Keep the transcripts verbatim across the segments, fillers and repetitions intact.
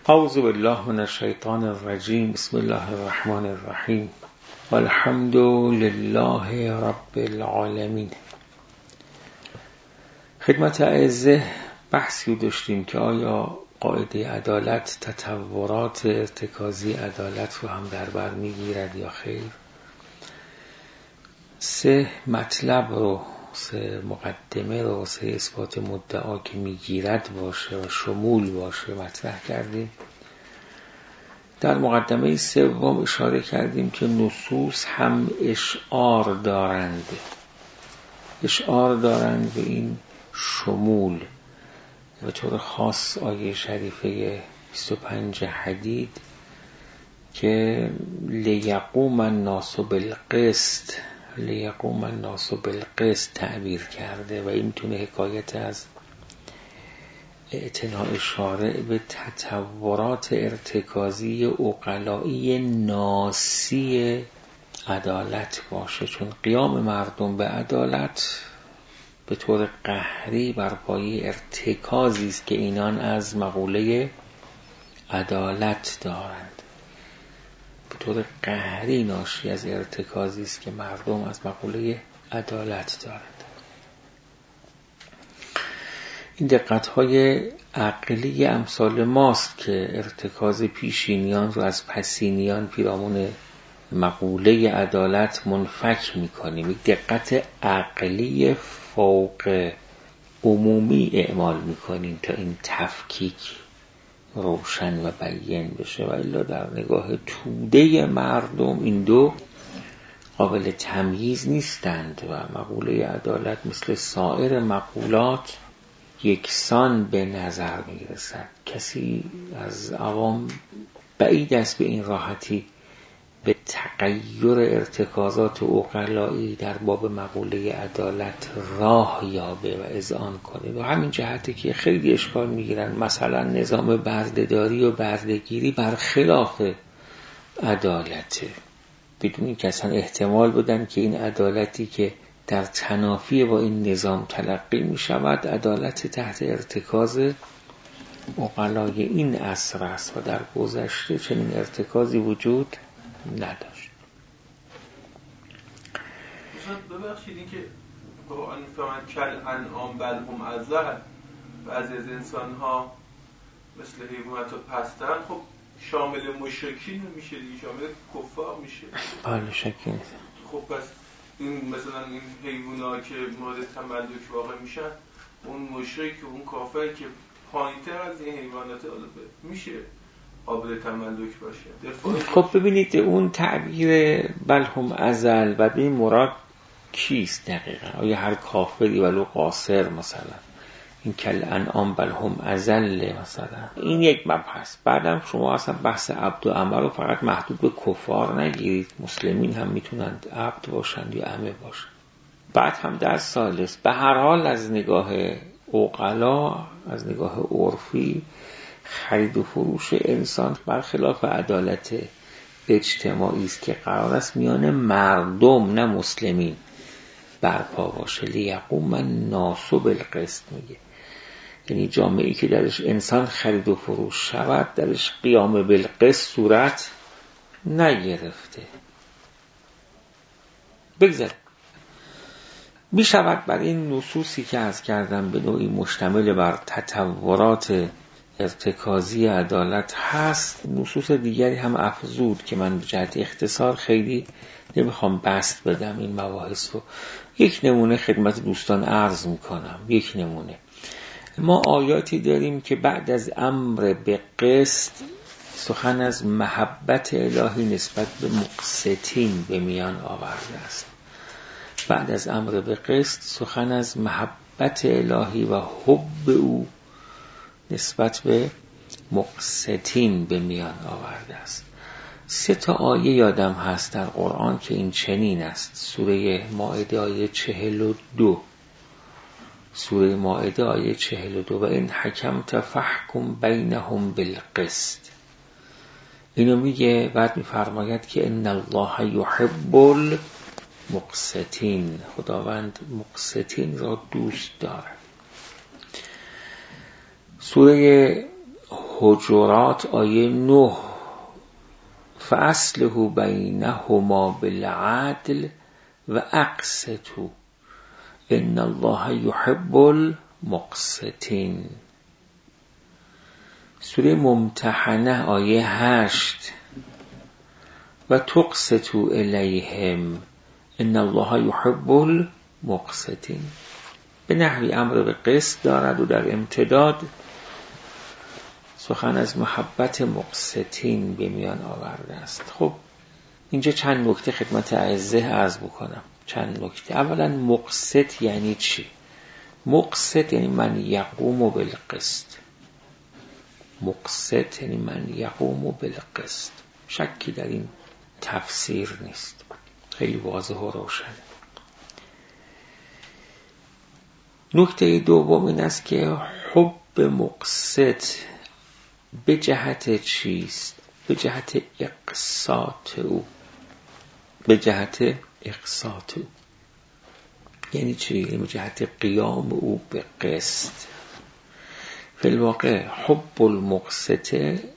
اعوذ بالله من الشیطان الرجیم. بسم الله الرحمن الرحیم. والحمد لله رب العالمین. خدمت اعزه بحثی داشتیم که آیا قاعده عدالت تطورات ارتکازی عدالت رو هم در بر میگیرد یا خیر. سه مطلب رو، سه مقدمه رو، سه اثبات مدعا که میگیرد باشه و شمول باشه مطرح کردیم. در مقدمه سوم اشاره کردیم که نصوص هم اشعار دارند اشعار دارند به این شمول. به طور خاص آیه شریفه بیست و پنج حدید که لیقوم الناس بالقسط لیقوم الناس بالقسط تعبیر کرده و این میتونه حکایت از اعتناء شارع به تطورات ارتکازی عقلایی ناسی عدالت باشه، چون قیام مردم به عدالت به طور قهری بر پایه ارتکازی است که اینان از مقوله عدالت دارند. به طور قهری ناشی از ارتکازی است که مردم از مقوله عدالت دارند. این دقت‌های عقلی امثال ماست که ارتکاز پیشینیان رو از پسینیان پیرامون مقوله عدالت منفک می‌کنیم. یک دقت عقلی فوق عمومی اعمال می‌کنیم تا این تفکیک روشن و بیان بشه، و الا در نگاه توده مردم این دو قابل تمییز نیستند و مقوله عدالت مثل سایر مقولات یکسان به نظر میرسد. کسی از عوام بعید است به این راحتی به تغییر ارتکازات عقلایی در باب مقوله عدالت راه یابه و اذعان کنه. و همین جهتی که خیلی اشکال میگیرن مثلا نظام بردهداری و بردهگیری برخلاف عدالته، بدون اینکه اصلا احتمال بدن که این عدالتی که در تنافی با این نظام تلقی می شود عدالت تحت ارتکاز عقلای این عصر است و در گذشته چنین ارتکازی وجود نداشت. ببخشید این که قرآن میفرماید کل انعام بل هم اضل، بعضی از انسان ها مثل حیوانات پستن، خب شامل مشرکین میشه دیگه، شامل کفار میشه. بله شکی نیست. خب پس این مثلا این حیوانات که مورد تملک واقع میشن، اون مشرک و اون کافر که پایین‌تر از این حیوانات میشه قابل تملک باشه. خب ببینید اون تعبیر بل هم ازل و به این مراد کیست دقیقا؟ آیا هر کافری ولو قاصر مثلا این کل انعام بل هم ازل مثلا؟ این یک مبحث. بعدم شما اصلا بحث عبد و امه رو فقط محدود به کفار نگیرید، مسلمین هم میتونند عبد باشند یا امه باشند. بعد هم در ثالث به هر حال از نگاه عقلا، از نگاه عرفی، خرید و فروش انسان برخلاف عدالت اجتماعی است که قرار است میان مردم نه مسلمین برپا باشه. لیقوم الناس بالقسط میگه، یعنی جامعه‌ای که درش انسان خرید و فروش شود درش قیام بالقسط صورت نگرفته. بگذاریم می شود بر این نصوصی که عرض کردم به نوعی مشتمل بر تطورات ارتکازی عدالت هست، نصوص دیگری هم افزود که من به جهت اختصار خیلی نمیخوام بسط بدم این مباحث رو. یک نمونه خدمت دوستان عرض میکنم. یک نمونه، ما آیاتی داریم که بعد از امر به قسط سخن از محبت الهی نسبت به مقسطین به میان آورده است. بعد از امر به قسط سخن از محبت الهی و حب او نسبت به مقسطین به میان آورده است. سه تا آیه یادم هست در قرآن که این چنین است. سوره مائده آیه چهل و دو سوره مائده آیه چهل و دو و این حکمت فحکم بینهم بالقسط. اینو میگه، بعد میفرماید که ان الله یحب المقسطین، خداوند مقسطین را دوست دارد. سوره حجرات آیه نه فاصلحوا بینهما بالعدل و اقسطوا ان الله یحب المقسطین. سوره ممتحنه آیه هشت و تقسطوا الیهم ان الله یحب المقسطین. به نحوی امر به قسط دارد و در امتداد سخن از محبت مقسطین به میان آورده است. خب اینجا چند نکته خدمت اعزه عرض بکنم. چند نکته. اولا مقسط یعنی چی؟ مقسط یعنی من یقوم بالقسط. مقسط یعنی من یقوم بالقسط. شکی در این تفسیر نیست، خیلی واضح و روشن. نکته دوم این است که حب مقسط به جهت چیست؟ به جهت اقساط او. به جهت اقساط او یعنی چی؟ یعنی به جهت قیام او به قسط. فی الواقع حب المقسط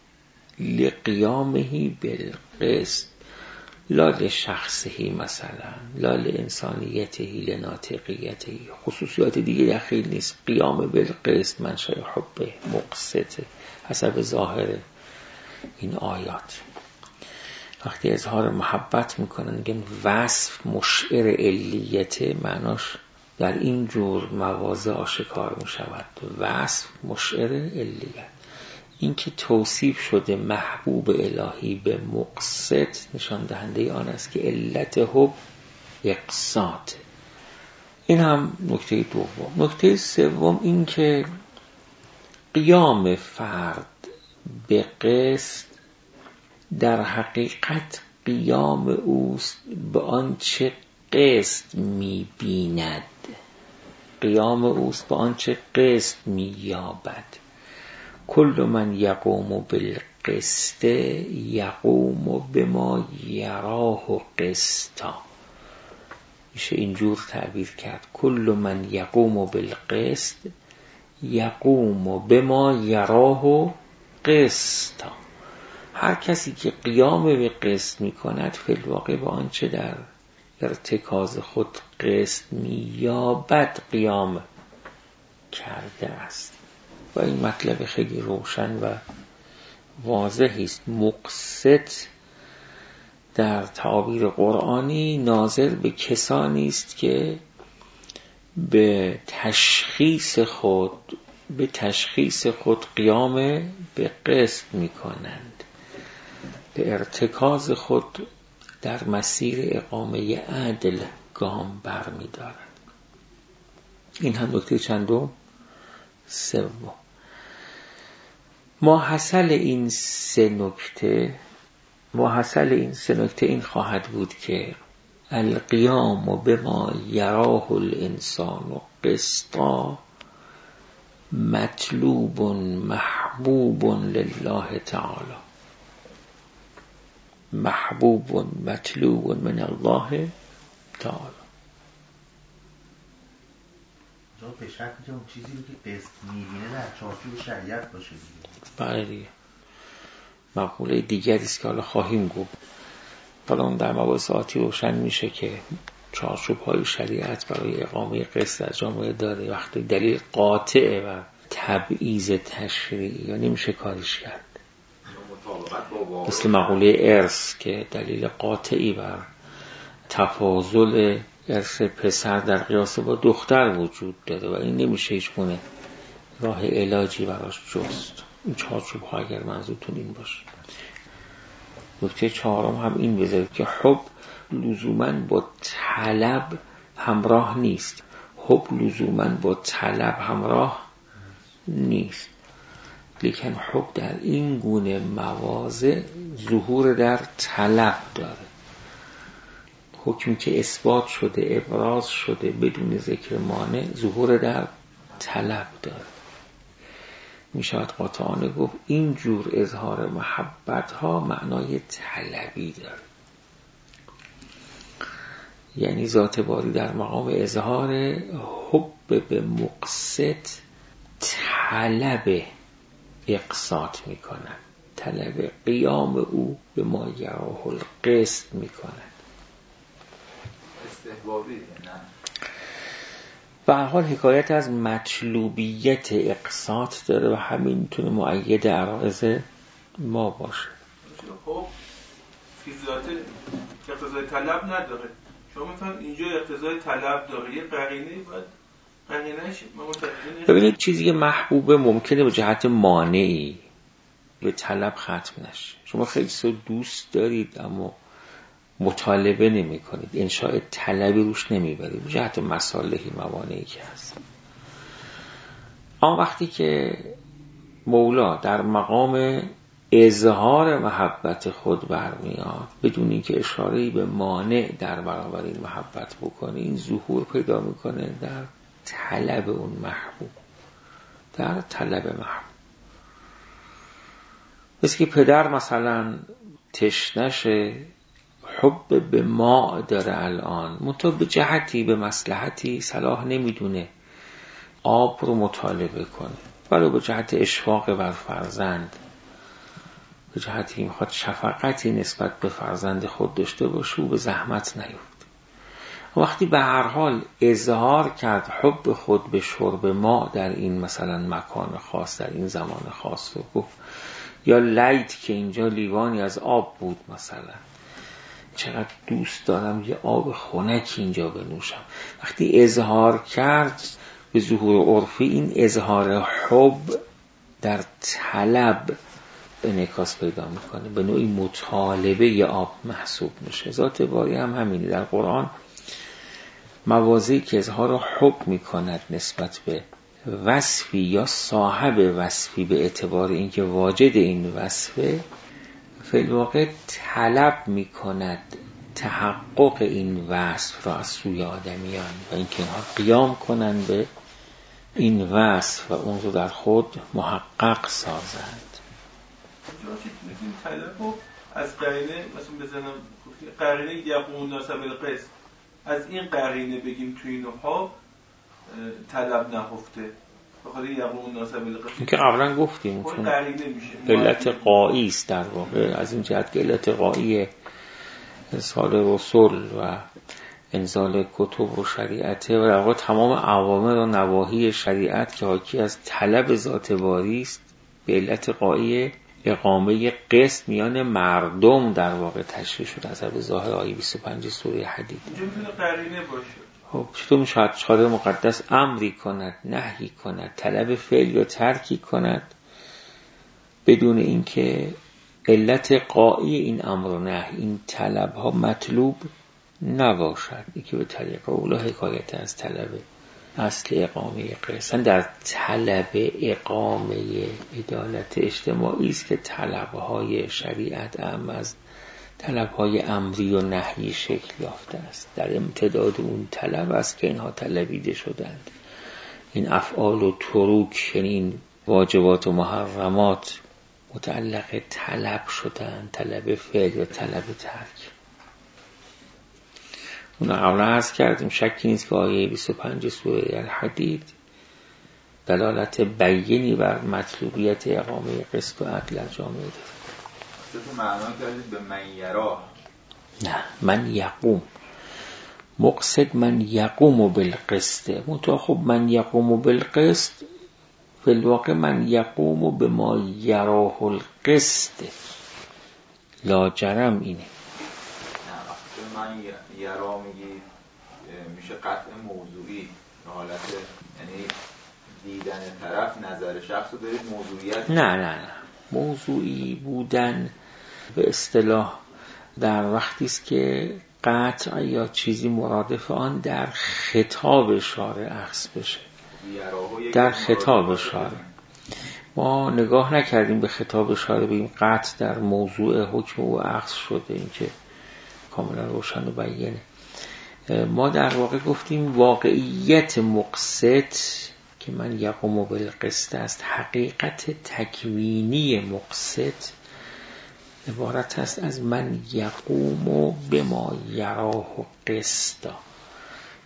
لقیامه بالقسط لا لشخصه، مثلا لا لانسانیته لناطقیته، خصوصیات دیگه دخیل نیست. قیام بالقسط منشأ حب مقسط حسب ظاهر این آیات. وقتی اظهار محبت میکنن میگن وصف مشعر علیته، معناش در این جور مواضع آشکار میشود. وصف مشعر علیت، این که توصیف شده محبوب الهی به مقسط نشان دهنده آن است که علت حب اقساط. این هم نکته دوم. نکته سوم این که قیام فرد به قسط در حقیقت قیام اوست به آنچه قسط می‌بیند. قیام اوست به آنچه قسط می‌یابد. کل من یقوم بالقسط یقوم بما یراه قسطا. میشه اینجور تعبیر کرد. کل من یقوم بالقسط یقوم بما یراه قسطا. هر کسی که قیام به قسط می کند فی الواقع با آنچه در ارتکاز خود قسط می یابد قیام کرده است. و این مطلب خیلی روشن و واضحی است. مقسط در تعابیر قرآنی ناظر به کسانی است که به تشخیص خود به تشخیص خود قیام به قسط می کنند، به ارتکاز خود در مسیر اقامه عدل گام بر می دارند. این هم نکته چندم؟ سوم. ماحصل این سه نکته ماحصل این سه نکته این خواهد بود که القیام بما یراه الانسان قسطا مطلوب محبوب لله تعالی. محبوب مطلوب من الله تعالی. به شرط که اون چیزی رو که قسط می‌بینه در چارچوب شریعت باشه دیگه. بله دیگه. مقوله دیگری است که حالا خواهیم گفت. حالا اون در مباحث آتی روشن میشه که چارچوب‌های شریعت برای اقامه قسط در جامعه داره. وقتی دلیل قاطعه و تبعیض تشریعی یا نمیشه کارش کرد. مثل مقوله ارث که دلیل قاطعی بر تفاضل ارث پسر در قیاس با دختر وجود داره و این نمیشه هیچ گونه راه علاجی براش جست. این چارچوب ها اگر منظورتون این باشه. نکته چهارم هم این بذارید که حب لزوماً با طلب همراه نیست. حب لزوماً با طلب همراه نیست، لیکن حب در این گونه مواضع ظهور در طلب داره. حکمی که اثبات شده ابراز شده بدون ذکر مانع ظهور در طلب داره. می شود قاطعانه گفت این جور اظهار محبت ها معنای طلبی داره. یعنی ذات باری در مقام اظهار حب به مقسط طلب اقساط میکنند، طلب قیام او به ما یراه القسط میکنند. استحبابی نه به هر حال حکایت از مطلوبیت اقساط داره و همین میتونه مؤید عرائض ما باشه. خب فیزیات اقتضای طلب نداره، شما مثلا اینجا اقتضای طلب داره، یه قرینه باید قرینه‌اش متعدد. ببینید چیزی که محبوبه ممکنه به جهت مانعی به طلب ختم نشه. شما خیلی سو دوست دارید اما مطالبه نمی کنید، انشاء طلبی روش نمی برید به جهت مصالحی موانعی که هست. آن وقتی که مولا در مقام اظهار محبت خود برمیاد بدون اینکه اشاره‌ای به مانع در برابر این محبت بکنه، این ظهور پیدا میکنه در طلب اون محبوب، در طلب محبوب. مثل که پدر مثلا تشنش حب به ماء داره الان، منتها به جهتی به مصلحتی صلاح نمیدونه آب رو مطالبه کنه، ولو به جهت اشفاق بر فرزند، به جهتی میخواد شفقتی نسبت به فرزند خود داشته باشه و به زحمت نیفته. وقتی به هر حال اظهار کرد حب خود به شرب ماء در این مثلا مکان خاص، در این زمان خاص رو گفت، یا لیت که اینجا لیوانی از آب بود مثلا، چقدر دوست دارم یه آب خنک اینجا بنوشم. وقتی اظهار کرد به ظهور عرفی، این اظهار حب در طلب انعکاس پیدا میکنه، به نوعی مطالبه ی آب محسوب میشه. ذات باری هم همینه. در قرآن مواضعی که اظهار حب میکند نسبت به وصفی یا صاحب وصفی به اعتبار اینکه واجد این وصفه، فی الواقع طلب میکند تحقق این وصف را از سوی آدمیان و اینکه اینها قیام کنند به این وصف و اون رو در خود محقق سازند. اونجا که میتونیم طلب رو از قرینه مثلا بزنم، قرینه یقوم ناسب القسط، از این قرینه بگیم توی اینها طلب نهفته، بخاطر یقوم ناسب القسط این که قبلا گفتیم خود قرینه میشه، علت قایی است در واقع. از این جهت که علت قایی ارسال رسول و انزال کتب و شریعته و در واقع تمام اوامر و نواهی شریعت که حاکی از طلب ذات باری است، به علت قایی اقامه قسط میان مردم در واقع تشریح شد از به ظاهر آیه بیست و پنج سوره حدید. اینجا میتونه قرینه باشه. خب چطور میشه شارع مقدس امری کند، نهی کند، طلب فعل یا ترکی کند بدون اینکه علت قایی این امر و نهی، این طلب ها مطلوب نباشد؟ این که به طریق اولا حکایت از طلب اصل اقامه قسط در طلب اقامه عدالت اجتماعی است که طلب‌های شریعت هم از طلب‌های امری و نهی شکل یافته است. در امتداد اون طلب است که اینها طلبیده شدند. این افعال و تروک، یعنی این واجبات و محرمات متعلق طلب شدند، طلب فعل یا طلب ترک. اون قبلا عرض کردیم شکی نیست که آیه بیست و پنج سوره الحدید دلالت بیینی بر مطلوبیت اقامه قسط و عدل در جامعه داره. تو معنا کردید به من یراه؟ نه، من یقوم مقصد من یقوم بالقسط. منتها خب من یقوم بالقسط فی الواقع من یقوم به ما یراه القسط، لا جرم اینه. من یرا میگی میشه قطع موضوعی به حالت یعنی دیدن طرف نظر شخص رو دارید موضوعیت؟ نه نه نه، موضوعی بودن به اصطلاح در وقتی است که قطع یا چیزی مرادف آن در خطاب شارع اخذ بشه. در خطاب شارع ما نگاه نکردیم به خطاب شارع بگیم قطع در موضوع حکم او اخذ شده، این که کاملا روشن و بیانه. ما در واقع گفتیم واقعیت مقصد که من یقوم بالقسط است، حقیقت تکوینی مقصد عبارت است از من یقوم بما یراه قسطا،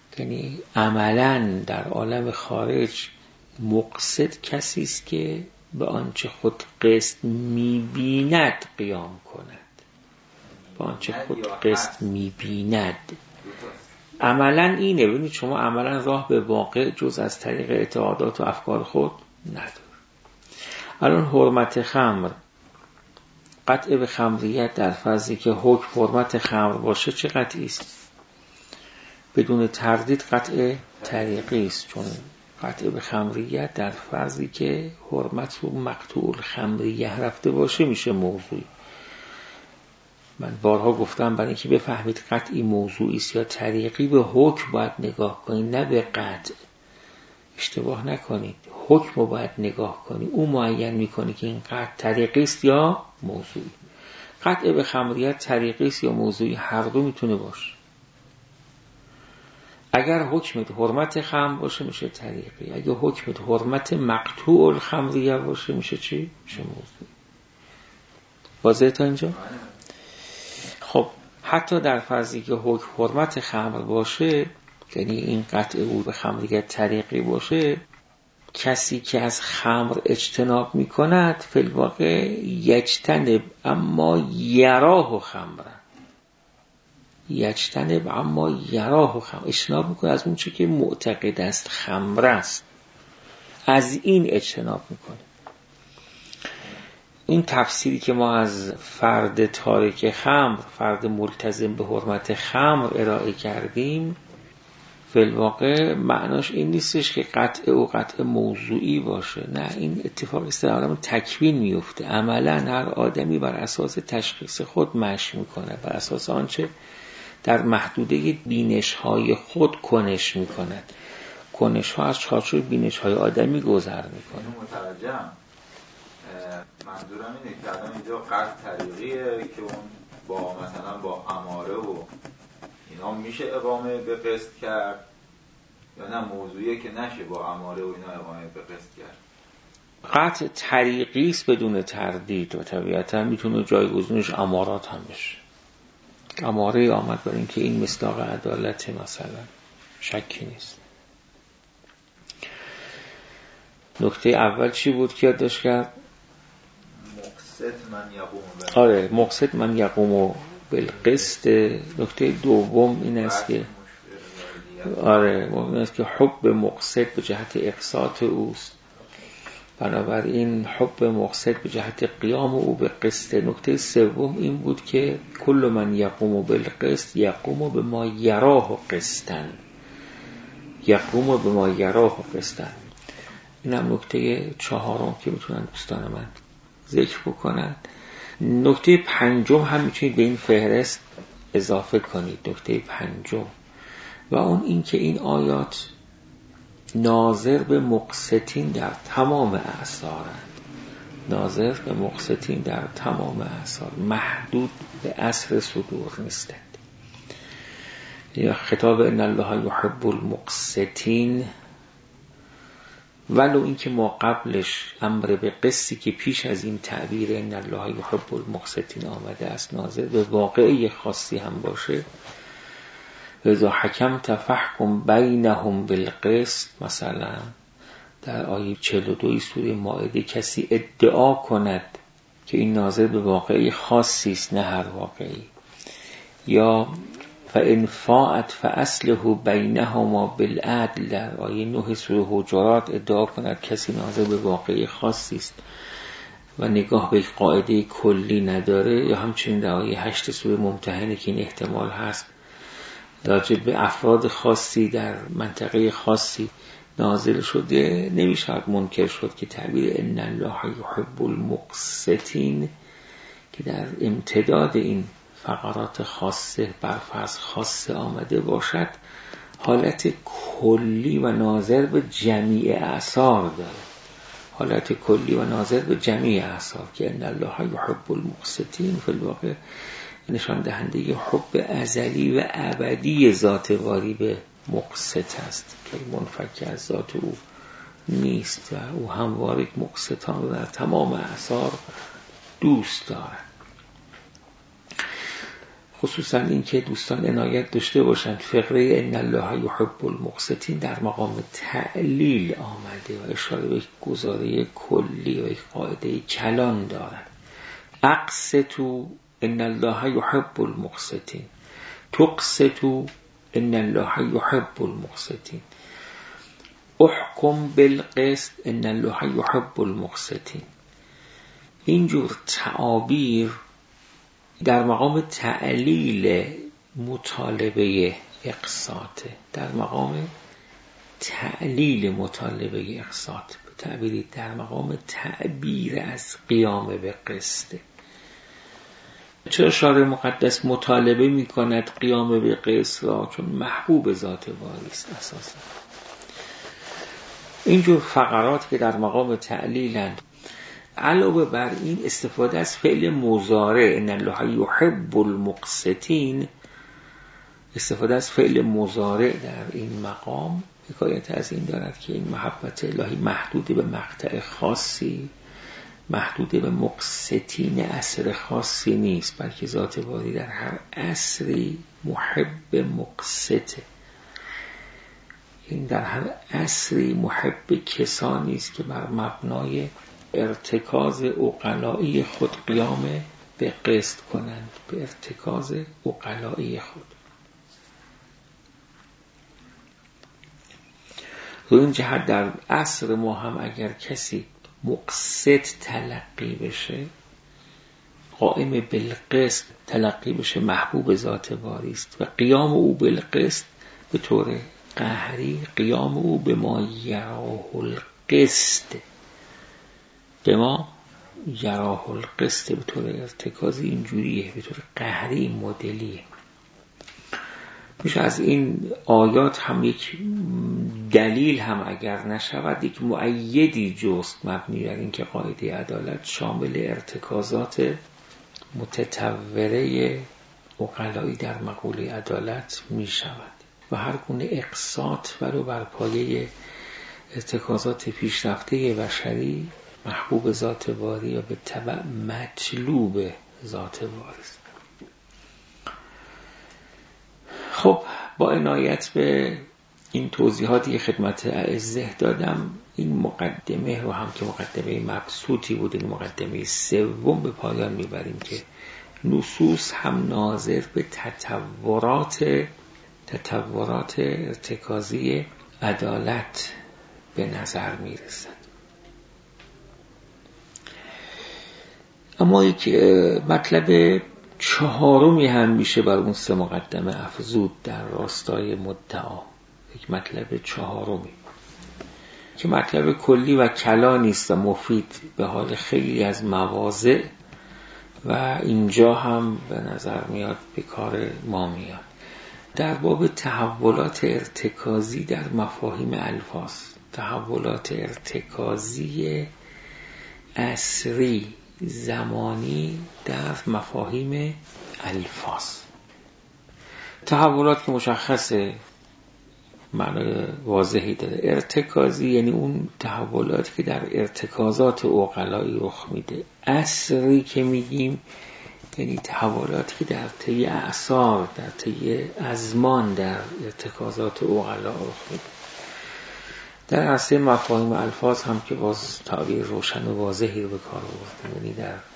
یعنی عملا در عالم خارج مقصد کسی است که به آنچه خود قسط می‌بیند قیام کند. به آنچه خود قسط می‌بیند عملاً اینه. ببینید شما عملاً راه به واقع جز از طریق اعتقادات و افکار خود نداره. الان حرمت خمر، قطع به خمریت در فرضی که حکم حرمت خمر باشه چه قطعی است؟ بدون تردید قطع طریقی است، چون قطع به خمریت در فرضی که حرمت رو مقطوع خمریه رفته باشه میشه موضوعی. من بارها گفتم برای اینکه بفهمید قطعی موضوعی است یا طریقی به حکم باید نگاه کنید، نه به قطع. اشتباه نکنید، حکم رو باید نگاه کنید، او معین میکنه که این قطع طریقی است یا موضوعی. قطع به خمریت طریقی است یا موضوعی، هر دو میتونه باشه. اگر حکمت حرمت خمر باشه میشه طریقی، اگر حکمت حرمت مقطوع الخمریه باشه میشه چی؟ میشه موضوعی. واضحه تا اینجا؟ خب حتی در فرضی که حکم حرمت خمر باشه، یعنی این قطع او به خمریت طریقی باشه، کسی که از خمر اجتناب میکند فی الواقع یجتنب اما یراه خمرا، یجتنب اما یراه خمر، اجتناب میکنه از اون چی که معتقد است خمر است، از این اجتناب میکنه. این تفسیری که ما از فرد تارک خمر، فرد ملتزم به حرمت خمر ارائه کردیم، فی الواقع معناش این نیستش که قطع و قطع موضوعی باشه. نه، این اتفاق است در عالم تکوین میفته. عملا هر آدمی بر اساس تشخیص خود مشی میکنه، بر اساس آنچه در محدوده بینش های خود کنش میکند. کنش ها از چارچوب بینش های آدمی گذر میکنه. متوجهم. منظورم اینه که الان اینجا قطع طریقیه که اون با مثلا با اماره و اینا میشه اقامه به قسط کرد، یا نه موضوعیه که نشه با اماره و اینا اقامه به قسط کرد؟ قطع طریقی است بدون تردید و طبیعتا میتونه جایگزینش امارات هم بشه. اماره آمد برای اینکه این مصداق عدالت مثلا، شکی نیست. نکته اول چی بود که یادداشت کرد؟ مقسط من یقوم بالقسط. آره، مقسط من یقوم بالقسط. نکته دوم این است که آره این است که حب مقسط به جهت اقساط اوست، بنابراین حب مقسط به جهت قیام او به قسط. نکته سوم این بود که کل من یقوم بالقسط یقوم به ما یراه قسطن، یقوم به ما یراه قسطن. این هم نکته چهارم که میتونن دوستان من ذکر بکنن. نکته پنجم هم میتونید به این فهرست اضافه کنید، نکته پنجم، و اون این که این آیات ناظر به مقسطین در تمام اعصارند، ناظر به مقسطین در تمام اعصار، محدود به عصر صدور نیستند. یا خطاب ان الله یحب المقسطین، ولو این که ما قبلش امر به قسطی که پیش از این تعبیر ان الله یحب المقسطین آمده است ناظر به واقعی خاصی هم باشه. اذا حکمت فحکم بینهم بالقسط، مثلا در آیه چهل و دو سوره مائده کسی ادعا کند که این ناظر به واقعی خاصی است نه هر واقعی. یا فإن فاءت فأصلح بینهما بالعدل، در آیه نه سوره حجرات ادعا کند کسی ناظر به واقعی خاصی است و نگاه به یک قاعده کلی نداره. یا همچنین در آیه هشت سوره ممتحنه که این احتمال هست راجع به افراد خاصی در منطقه خاصی نازل شده، نمیشود منکر شد که تعبیر ان الله یحب المقسطین که در امتداد این فقرات خاصه بر فرض خاصه آمده باشد حالت کلی و ناظر به جمیع اعصار داره، حالت کلی و ناظر به جمیع اعصار که ان الله یحب المقسطین فی الواقع نشان دهنده حب ازلی و ابدی ذات باری به مقسط است که منفک از ذات او نیست و او همواره مقسطان رو در تمام اعصار دوست دارد. خصوصا این که دوستان عنایت داشته باشند فقره ان الله یحب المقسطین در مقام تعلیل آمده و اشاره به گزاره کلی و یک قاعده کلان دارد. اقسطوا ان الله یحب المقسطین، تقسطوا ان الله یحب المقسطین، احکم بالقسط ان الله یحب المقسطین. اینجور تعابیر در مقام تعلیل مطالبه اقساطه، در مقام تعلیل مطالبه اقساط، به تعبیری در مقام تعبیر از قیام به قسطه. چرا شارع مقدس مطالبه می کند قیام به قسط را؟ چون محبوب ذات باری است. اساسا اینجور فقرات که در مقام تعلیلند، علاوه بر این استفاده از فعل مضارع ان الله یحب المقسطین، استفاده از فعل مضارع در این مقام حکایت از این دارد که این محبت الهی محدود به مقطع خاصی، محدود به مقسطین عصر خاصی نیست، بلکه ذات باری در هر عصری محب مقسطه. این در هر عصری محب کسانی است که بر مبنای ارتکاز عقلائی خود قیام به قسط کنند، به ارتکاز عقلائی خود. رو این جهت در عصر ما هم اگر کسی مقسط تلقی بشه، قائم بالقسط تلقی بشه، محبوب ذات باری است و قیام او بالقسط به طور قهری، قیام او به ما یراه القسط، به ما یراه القسط به طور ارتکازی اینجوریه، به طور قهری مدلیه. میشه از این آیات هم یک دلیل هم اگر نشود یک مؤیدی جست مبنی بر این که قاعده عدالت شامل ارتکازات متطوره عقلایی در مقوله عدالت می شود و هر گونه اقساط ولو بر پایه ارتکازات پیشرفته بشری محبوب ذات باری و به تبع مطلوب ذات باری است. خب با عنایت به این توضیحاتی که خدمت اعزه دادم، این مقدمه رو هم که مقدمه مبسوطی بود، این مقدمه سوم به پایان میبریم که نصوص هم ناظر به تطورات تطورات ارتکازی عدالت به نظر میرسند. اما یک مطلب چهارمی هم میشه بر اون سه مقدمه افزود در راستای مدعا، یک مطلب چهارمی که مطلب کلی و کلانی است و مفید به حال خیلی از مواضع و اینجا هم به نظر میاد به کار ما میاد. در باب تحولات ارتکازی در مفاهیم الفاظ، تحولات ارتکازی عصری زمانی در مفاهیم الفاظ. تحولات که مشخصه، معنی واضحی داره. ارتکازی یعنی اون تحولاتی که در ارتکازات عقلایی رخ میده. عصری که میگیم یعنی تحولاتی که در طی اعصار، در طی ازمان در ارتکازات عقلا رخ میده. در عرصه مفاهیم الفاظ هم که باز تعبیر روشن و واضحی رو به کار آوردیم، یعنی در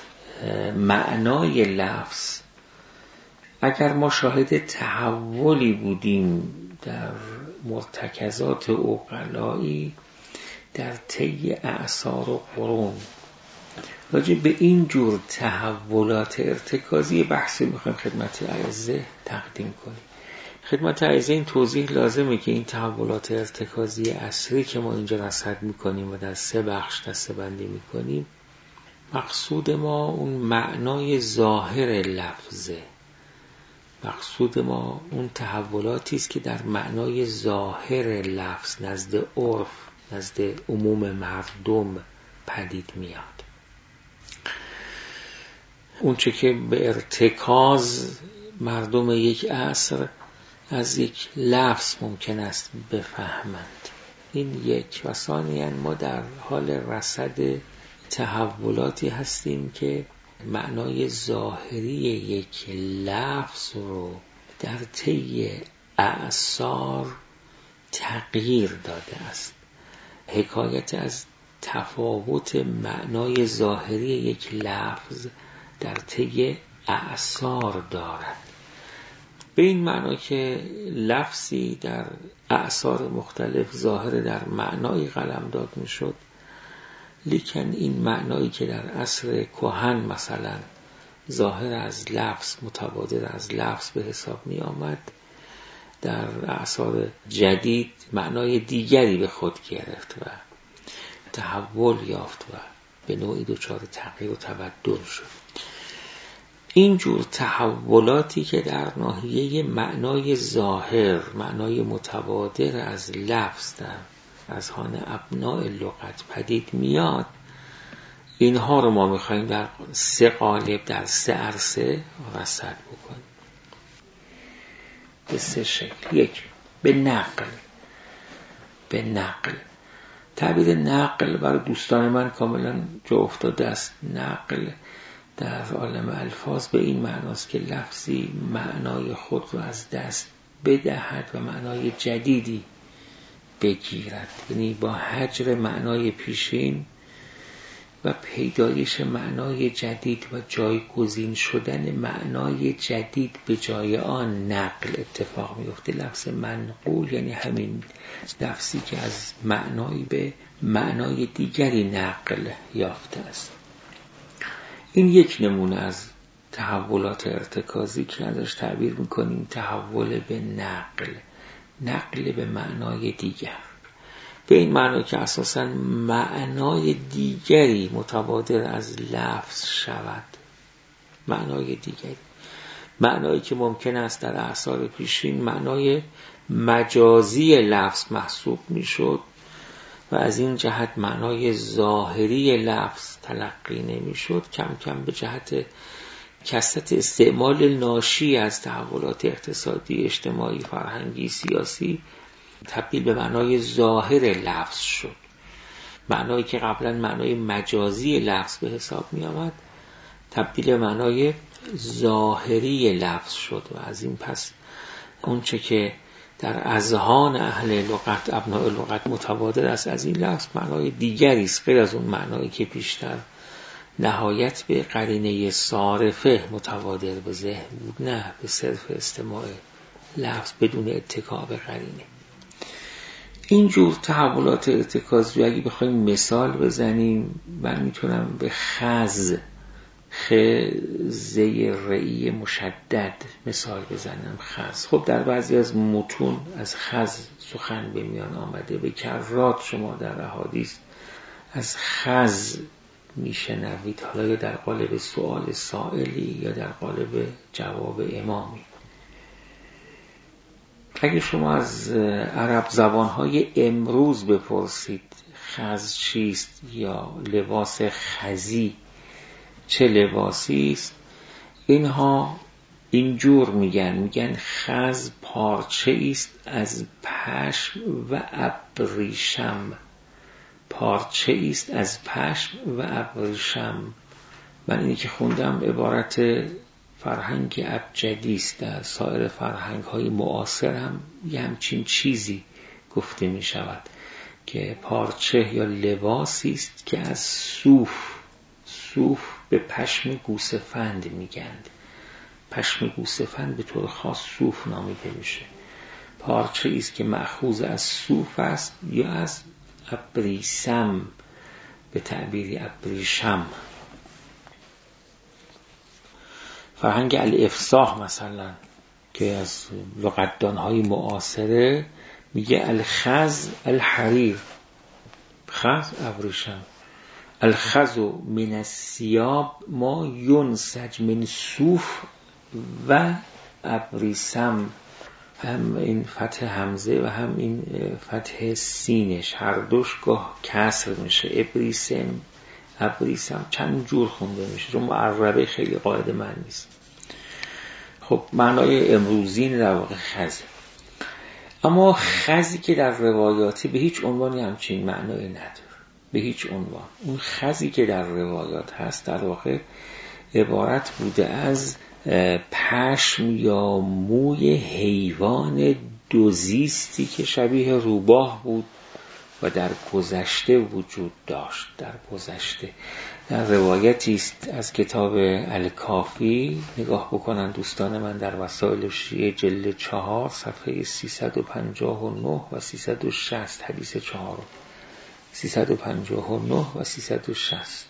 معنای لفظ اگر ما شاهد تحولی بودیم در مرتکزات عقلایی در طی اعصار و قرون، راجع به این جور تحولات ارتکازی بحثی میخوایم خدمت اعزه تقدیم کنیم. خدمت اعزه این توضیح لازمه که این تحولات ارتکازی عصری که ما اینجا رصد میکنیم و در سه بخش دسته بندی میکنیم، مقصود ما اون معنای ظاهر لفظه. مقصود ما اون تحولاتی است که در معنای ظاهر لفظ نزد عرف، نزد عموم مردم پدید میاد. اون چه که به ارتکاز مردم یک عصر از یک لفظ ممکن است بفهمند. این یک. و ثانیاً ما در حال رصد تحولاتی هستیم که معنای ظاهری یک لفظ رو در طی اعصار تغییر داده است. حکایت از تفاوت معنای ظاهری یک لفظ در طی اعصار دارد، به این معنا که لفظی در اعصار مختلف ظاهر در معنای قلمداد می شد، لیکن این معنایی که در عصر کهن مثلا ظاهر از لفظ متبادر از لفظ به حساب می آمد، در اعصار جدید معنای دیگری به خود گرفت و تحول یافت و به نوعی دچار تغییر و تبدل شد. اینجور تحولاتی که در ناحیه معنای ظاهر، معنای متبادر از لفظ در اذهان ابناء لغت پدید میاد، اینها رو ما میخوایم در سه قالب، در سه عرصه رصد بکنیم به سه شکل. یک، به نقل. به نقل تعبیر نقل برای دوستان من کاملا جا افتاده است. نقل در عالم الفاظ به این معناست که لفظی معنای خود رو از دست بدهد و معنای جدیدی بگیرد، یعنی با هجر معنای پیشین و پیدایش معنای جدید و جایگزین شدن معنای جدید به جای آن نقل اتفاق میفته. لفظ منقول یعنی همین لفظی که از معنایی به معنای دیگری نقل یافته است. این یک نمونه از تحولات ارتکازی که ازش تعبیر میکنیم تحول به نقل، نقل به معنای دیگر، به این معنی که اساساً معنای دیگری متبادر از لفظ شود. معنای دیگری، معنایی که ممکن است در اعصار پیشین معنای مجازی لفظ محسوب میشد و از این جهت معنای ظاهری لفظ تلقی نمیشد، کم کم به جهت کثرت استعمال ناشی از تحولات اقتصادی، اجتماعی، فرهنگی، سیاسی تبدیل به معنای ظاهر لفظ شد. معنایی که قبلا معنای مجازی لفظ به حساب می آمد تبدیل به معنای ظاهری لفظ شد و از این پس اونچه که در اذهان اهل لغت، ابناء لغت متبادر است از این لفظ، معنای دیگری است غیر از اون معنایی که بیشتر نهایت به قرینه صارفه متبادر به ذهن بود، نه به صرف استماع لفظ بدون اتکا به قرینه. اینجور تحولات ارتکازی اگه بخوایم مثال بزنیم، من میتونم به خز، خ زی رئی مشدد مثال بزنم. خز، خب در بعضی از متون از خز سخن به میان آمده، به کرات شما در احادیث از خز میشنوید، حالا یا در قالب سؤال سائلی یا در قالب جواب امامی. اگه شما از عرب زبانهای امروز بپرسید خز چیست یا لباس خزی چه لباسی است، اینها اینجور میگن میگن خز پارچه است از پشم و ابریشم. پارچه است از پشم و ابریشم. من اینی که خوندم عبارت فرهنگ ابجدی است، در سایر فرهنگ های معاصر هم یه همچین چیزی گفته می شود که پارچه یا لباسی است که از صوف، صوف به پشم گوسفند میگند. پشم گوسفند به طور خاص صوف نامیده میشه. پارچه است که مأخوذ از صوف است یا از ابریسم به تعبیری ابریشم. فرهنگ الافصاح مثلا که از لغتدانهای معاصره میگه الخز الحریر، خز ابریشم. الخز من الثیاب ما ینسج من صوف و ابریسم. هم این فتح همزه و هم این فتح سینش هر دوش گاه کسر میشه. ابریسم، ابریسم چند جور خونده میشه، چون معربه خیلی قاعده من نیست. خب معنای امروزی در واقع خزه. اما خزی که در روایاتی به هیچ عنوانی همچین معنایی نداره، به هیچ عنوان. اون خزی که در روایات هست در واقع عبارت بوده از پشم یا موی حیوان دوزیستی که شبیه روباه بود و در گذشته وجود داشت. در گذشته در روایتی است از کتاب الکافی، نگاه بکنن دوستان من، در وسائل شیعه جلد چهار صفحه سیصد و پنجاه و نه و سیصد و شصت، حدیث چهار سیصد و پنجاه و نه و سیصد و شصت،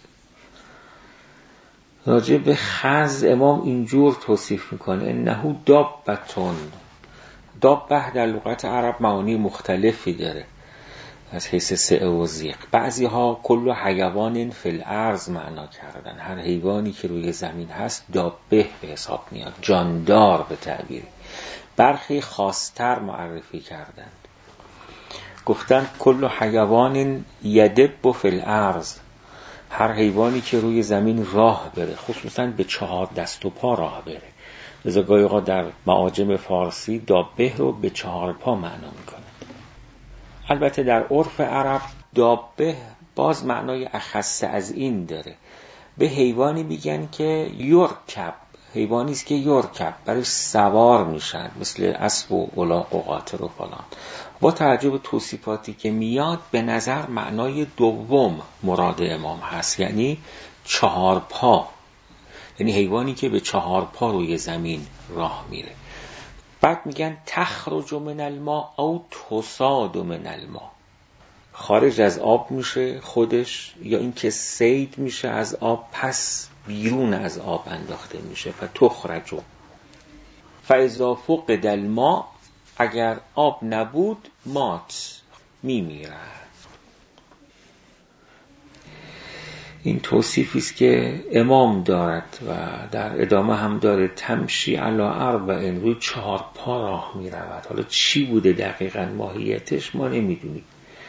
راجع به خز امام اینجور توصیف میکنه: انه دابتون. دابه در لغت عرب معانی مختلفی داره از حیث سعه و زیق. بعضی ها کل حیوان فی الارض معنا کردن، هر حیوانی که روی زمین هست دابه به حساب میاد، جاندار به تعبیری. برخی خاصتر معرفی کردند، گفتن کل حیوان یدب فی الارض، هر حیوانی که روی زمین راه بره، خصوصا به چهار دست و پا راه بره. لذا گاهی اوقات در معاجم فارسی دابه رو به چهار پا معنا میکنه. البته در عرف عرب دابه باز معنای اخص از این داره. به حیوانی میگن که یرکب، حیوانی است که یرکب، برای سوار میشن، مثل اسب و الاغ و قاطر و فلان. با توجه به توصیفاتی که میاد به نظر معنای دوم مراد امام هست، یعنی چهار پا، یعنی حیوانی که به چهار پا روی زمین راه میره. بعد میگن تخرج من الماء او تصاد من الماء، خارج از آب میشه خودش، یا اینکه صید میشه از آب پس بیرون از آب انداخته میشه. فتخرج فاذا فقد الماء، اگر آب نبود مات، میمیره. این توصیفی است که امام دارد و در ادامه هم داره: تمشی علی اربع، روی چهار پا راه می رود. حالا چی بوده دقیقاً ماهیتش ما نمیدونیم.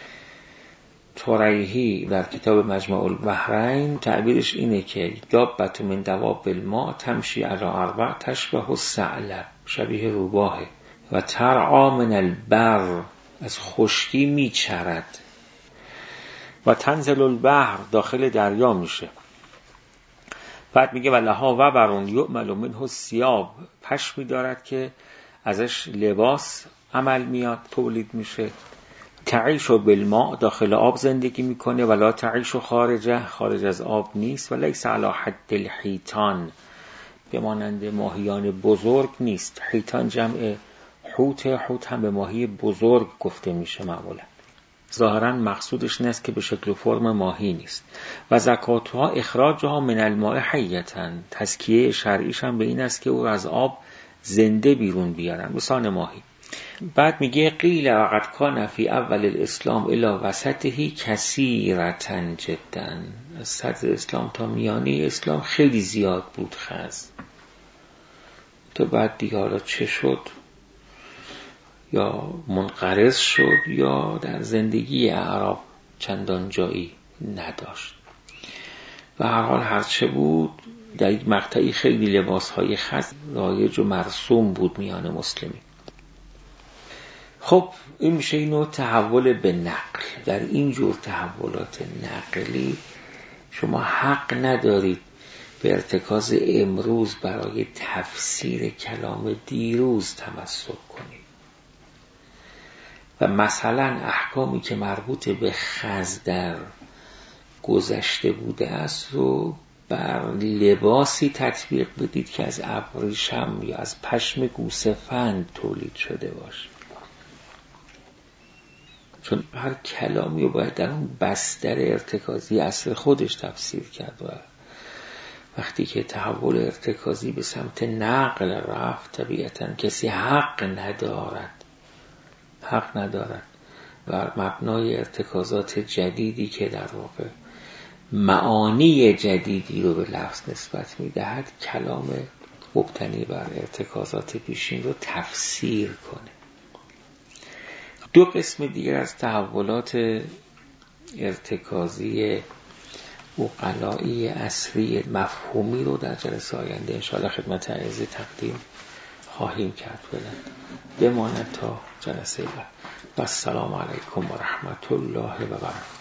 طریحی در کتاب مجمع البحرین تعبیرش اینه که دابة من دواب الماء تمشی علی اربع تشبه الثعلب، شبیه روباهه. و ترعی من البر، از خشکی میچرد. و تنزل البحر، داخل دریا میشه. بعد میگه ولها وبرون یعمل منه الثیاب، پشمی دارد که ازش لباس عمل میاد، تولید میشه. تعیش بالماء، داخل آب زندگی میکنه. ولا تعیش خارجه، خارج از آب نیست. و لیس علی حد الحیتان، به مانند ماهیان بزرگ نیست. حیتان جمع حوت، حوت هم به ماهی بزرگ گفته میشه معمولا. ظاهرا مقصودش این است که به شکل و فرم ماهی نیست. و زکاتها اخراجها من الماء حیتا، تزکیه شرعیش هم به این است که او از آب زنده بیرون بیارن، مثال ماهی. بعد میگه قیل وقد کان فی اول الاسلام الی وسطه کثیرة جدا، از صدر اسلام تا میانه اسلام خیلی زیاد بود خز. تو بعد دیگه حالا چه شد؟ یا منقرض شد یا در زندگی اعراب چندان جایی نداشت. و هر حال هرچه بود، در یک مقطعی خیلی لباسهای خز رایج و مرسوم بود میان مسلمین. خب این میشه اینو تحول به نقل. در این جور تحولات نقلی شما حق ندارید به ارتکاز امروز برای تفسیر کلام دیروز تمسک کنید. و مثلا احکامی که مربوط به خز در گذشته بوده است رو بر لباسی تطبیق بدید که از ابریشم یا از پشم گوسفند تولید شده باشه. چون هر کلامی رو باید در اون بستر ارتکازی اصل خودش تفسیر کرد. و وقتی که تحول ارتکازی به سمت نقل رفت، طبیعتاً کسی حق ندارد حق ندارد و مبنای ارتکازات جدیدی که در واقع معانی جدیدی رو به لفظ نسبت میدهد، کلام مبتنی بر ارتکازات پیشین رو تفسیر کنه. دو قسم دیگر از تحولات ارتکازی عقلائی عصری مفهومی رو در جلسه آینده انشاءالله خدمت عزیز تقدیم خواهیم کرد. بماند تا جلسه بعد. و السلام علیکم و رحمت الله و برکاته.